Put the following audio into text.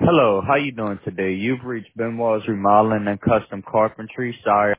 Hello, how you doing today? You've reached Benoit's Remodeling and Custom Carpentry. Sorry